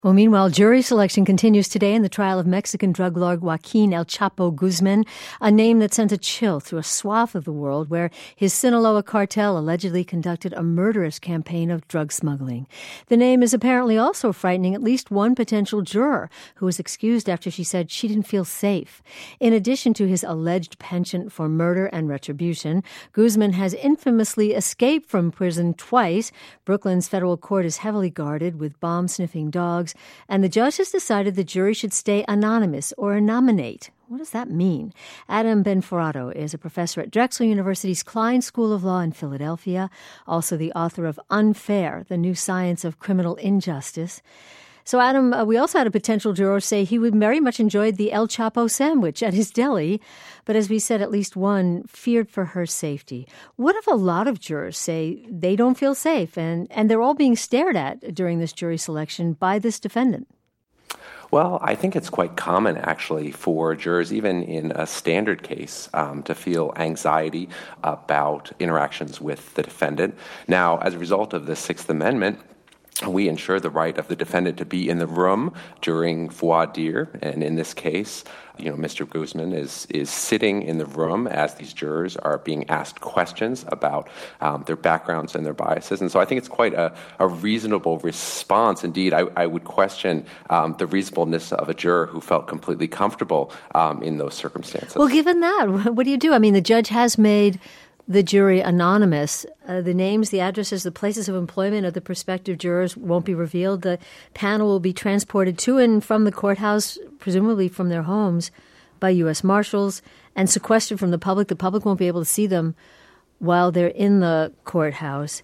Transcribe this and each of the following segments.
Well, meanwhile, jury selection continues today in the trial of Mexican drug lord Joaquin El Chapo Guzman, a name that sent a chill through a swath of the world where his Sinaloa cartel allegedly conducted a murderous campaign of drug smuggling. The name is apparently also frightening at least one potential juror who was excused after she said she didn't feel safe. In addition to his alleged penchant for murder and retribution, Guzman has infamously escaped from prison twice. Brooklyn's federal court is heavily guarded with bomb-sniffing dogs, and the judge has decided the jury should stay anonymous or nominate. What does that mean? Adam Benforado is a professor at Drexel University's Klein School of Law in Philadelphia, also the author of Unfair, The New Science of Criminal Injustice. So, Adam, we also had a potential juror say he would very much enjoyed the El Chapo sandwich at his deli, but as we said, at least one feared for her safety. What if a lot of jurors say they don't feel safe and they're all being stared at during this jury selection by this defendant? Well, I think it's quite common, actually, for jurors, even in a standard case, to feel anxiety about interactions with the defendant. Now, as a result of the Sixth Amendment, we ensure the right of the defendant to be in the room during voir dire, and in this case, Mr. Guzman is sitting in the room as these jurors are being asked questions about their backgrounds and their biases. And so I think it's quite a reasonable response. Indeed, I would question the reasonableness of a juror who felt completely comfortable in those circumstances. Well, given that, what do you do? I mean, the judge has made the jury anonymous. The names, the addresses, the places of employment of the prospective jurors won't be revealed. The panel will be transported to and from the courthouse, presumably from their homes, by U.S. Marshals, and sequestered from the public. The public won't be able to see them while they're in the courthouse.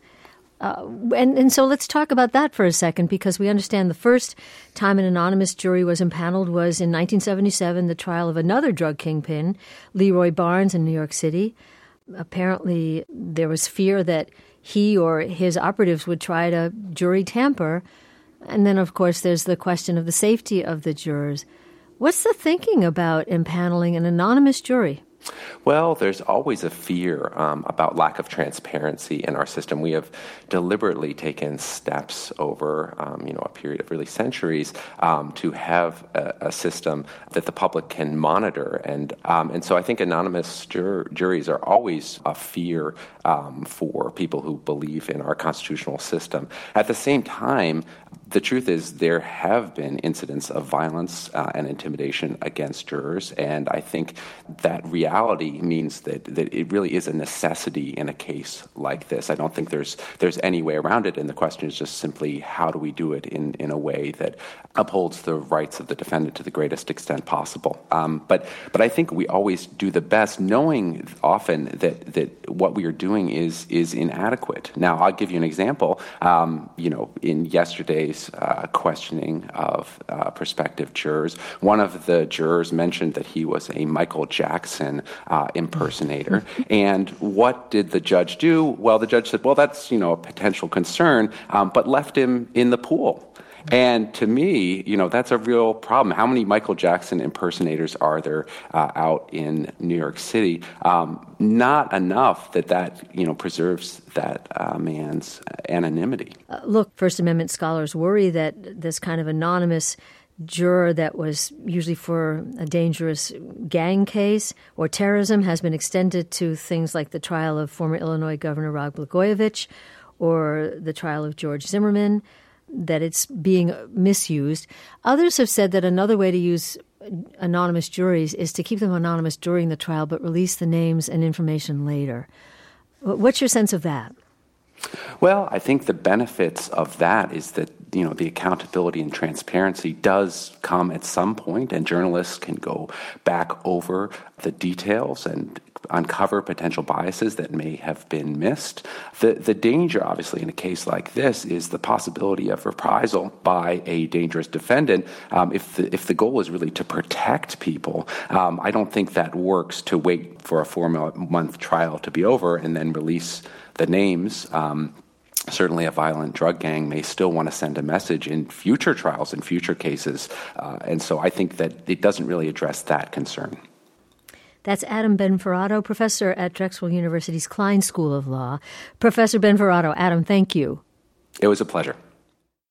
And so let's talk about that for a second, because we understand the first time an anonymous jury was impaneled was in 1977, the trial of another drug kingpin, Leroy Barnes, in New York City. Apparently, there was fear that he or his operatives would try to jury tamper. And then, of course, there's the question of the safety of the jurors. What's the thinking about impaneling an anonymous jury? Well, there's always a fear about lack of transparency in our system. We have deliberately taken steps over, a period of really centuries to have a system that the public can monitor. And so I think anonymous juries are always a fear for people who believe in our constitutional system. At the same time, the truth is there have been incidents of violence and intimidation against jurors, and I think that reality means that it really is a necessity in a case like this. I don't think there's any way around it, and the question is just simply how do we do it in a way that upholds the rights of the defendant to the greatest extent possible. But I think we always do the best, knowing often that what we are doing is inadequate. Now, I'll give you an example. In yesterday's questioning of prospective jurors, one of the jurors mentioned that he was a Michael Jackson impersonator. And what did the judge do? Well, the judge said, well, that's, a potential concern, but left him in the pool. And to me, that's a real problem. How many Michael Jackson impersonators are there out in New York City? Not enough that preserves that man's anonymity. Look, First Amendment scholars worry that this kind of anonymous juror that was usually for a dangerous gang case or terrorism has been extended to things like the trial of former Illinois Governor Rod Blagojevich or the trial of George Zimmerman, that it's being misused. Others have said that another way to use anonymous juries is to keep them anonymous during the trial but release the names and information later. What's your sense of that? Well, I think the benefits of that is that, the accountability and transparency does come at some point, and journalists can go back over the details and uncover potential biases that may have been missed. The danger, obviously, in a case like this is the possibility of reprisal by a dangerous defendant. If the goal is really to protect people, I don't think that works to wait for a 4-month trial to be over and then release the names. Certainly a violent drug gang may still want to send a message in future trials, in future cases. And so I think that it doesn't really address that concern. That's Adam Benforado, professor at Drexel University's Klein School of Law. Professor Benforado, Adam, thank you. It was a pleasure.